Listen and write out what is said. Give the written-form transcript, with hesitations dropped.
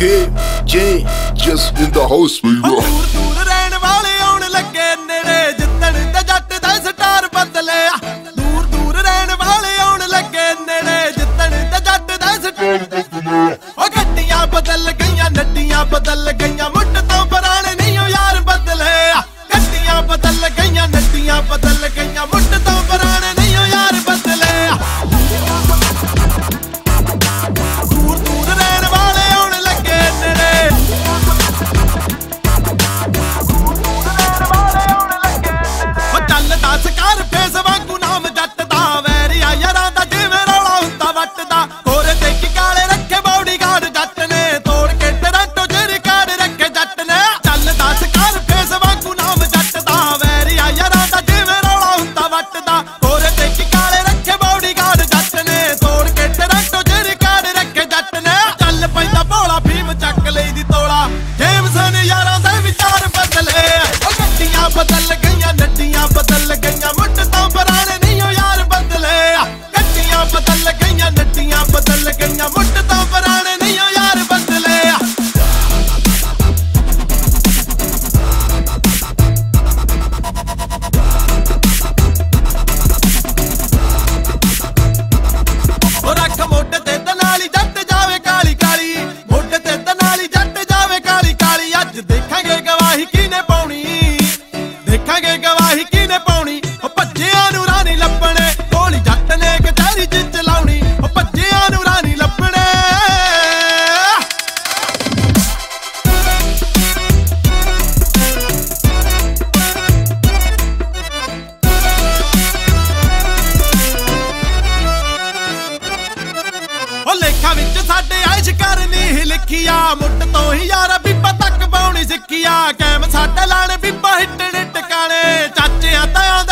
J just in the house, baby. ਦੂਰ ਦੂਰ ਰਹਿਣ ਵਾਲੇ ਆਉਣ ਲੱਗੇ ਨੇੜੇ ਜਿੱਤਣ ਤੇ ਜੱਟ ਦਾ ਸਟਾਰ ਬਦਲਿਆ ਦੂਰ ਦੂਰ ਰਹਿਣ ਵਾਲੇ ਆਉਣ ਲੱਗੇ ਨੇੜੇ ਜਿੱਤਣ ਤੇ ਜੱਟ ਦਾ ਸਟਾਰ ਬਦਲਿਆ ਉਹ ਗੱਡੀਆਂ ਬਦਲ ਗਈਆਂ ਨੱਡੀਆਂ ਬਦਲ ਗਈਆਂ ਮੁੱਢ ਤੋਂ ਪੁਰਾਣੇ ਨਹੀਂ ਉਹ ਯਾਰ ਬਦਲੇ ਗੱਡੀਆਂ ਬਦਲ ਗਈਆਂ ਨੱਡੀਆਂ ਬਦਲ ਗਈਆਂ ਮੁੱਢ ਤੋਂ ਪੁਰਾਣੇ ਨਹੀਂ ਉਹ ਯਾਰ ਬਦਲੇ ਦੂਰ ਦੂਰ ਰਹਿਣ ਵਾਲੇ ਆਉਣ ਲੱਗੇ ਨੇੜੇ ਉਹ ਚੱਲਦਾ ਸਕਾਰ ਫੇਸ ਵਾਂਗੂ ਨਾਮ ਜੱਟ ਦਾ ਵੈਰੀਆ ਯਾਰਾਂ ਦਾ ਜਿਵੇਂ ਰੌਲਾ ਹੁੰਦਾ ਵੱਟ ਦਾ ਕੋਰੇ ਤੇ ਕੀ ਕਾਲੇ ਰੱਖੇ ਬਾਡੀਗਾਰਡ ਜੱਟ ਨੇ ਤੋੜ ਕੇ ਟਰੰਟੋ ਚ ਰਿਕਾਰਡ ਰੱਖੇ ਜੱਟ ਨੇ ਚੱਲਦਾ ਸਕਾਰ ਫੇਸ ਵਾਂਗੂ ਨਾਮ ਜੱਟ ਦਾ ਵੈਰੀਆ ਯਾਰਾਂ ਦਾ ਜਿਵੇਂ ਰੌਲਾ ਹੁੰਦਾ ਵੱਟ ਦਾ ਕੋਰੇ ਤੇ ਕੀ ਕਾਲੇ ਰੱਖੇ ਬਾਡੀਗਾਰਡ ਜੱਟ ਨੇ ਤੋੜ ਕੇ ਟਰੰਟੋ ਚ ਰਿਕਾਰਡ ਰੱਖੇ ਜੱਟ ਨੇ ਚੱਲ ਪੈਂਦਾ ਭੋਲਾ ਭੀਮ ਚੱਕ ਲਈ ਦੀ ਤੋਲਾ ਜੇਮਸਨ ਯਾਰਾਂ ਦੇ ਵਿਚਾਰ ਬਦਲੇ ਉਹ ਗੱਡੀਆਂ ਬਦਲ ਗਈਆਂ ਨੱਡੀਆਂ ਬਦਲ ਗਈਆਂ ਮੁੱਢ ਤੋਂ ਪੁਰਾਣੇ ਨਹੀਂ ਉਹ ਯਾਰ ਬਦਲੇ ਗੱਡੀਆਂ ਬਦਲ ਗਈਆਂ ਨੱਡੀਆਂ ਬਦਲ ਗਈਆਂ ਮੁੱਢ ਤੋਂ ਪੁਰਾਣੇ ਨਹੀਂ ਉਹ ਯਾਰ ਬਦਲੇ ਉਹ ਰੱਖ ਮੋਢੇ ਤੇ ਦਨਾਲੀ ਜੱਟ ਜਾਵੇ ਕਾਲੀ ਕਾਲੀ ਮੋਢੇ ਤੇ ਦਨਾਲੀ ਜੱਟ ਜਾਵੇ ਕਾਲੀ ਕਾਲੀ ਅੱਜ ਦੇਖਾਂਗੇ ਗਵਾਹੀ ਕਿਹਨੇ ਪਾਉਣੀ ਦੇਖਾਂਗੇ ਗਵਾਹੀ ਕਿਹਨੇ ਪਾਉਣੀ ਉਹ ਭੱਜਿਆਂ ਨੂੰ ਰਾਣੀ ਲੱਭਣੇ ਗੋਲੀ ਜੱਟ ਨੇ ਕਚਹਿਰੀ ਚ ਚਲਾਉਣੀ ਉਹ ਭੱਜਿਆਂ ਨੂੰ ਰਾਣੀ ਲੱਭਣੇ ਉਹ ਲੇਖਾਂ ਵਿੱਚ ਸਾਡੇ ਐਸ਼ ਕਰਨੀ ਹੀ ਲਿਖੀਆ ਮੁੱਢ ਤੋਂ ਹੀ ਯਾਰਾ ਬੀਬਾ ਤੱਕ ਪਾਉਣੀ ਸਿੱਖੀਆ ਕੈਮ ਸਾਡੇ ਲਾਣੇ ਬੀਬਾ ਹਿੱਟਣੇ ਟਿਕਾਣੇ ਚਾਚਿਆਂ ਤਾਇਆਂ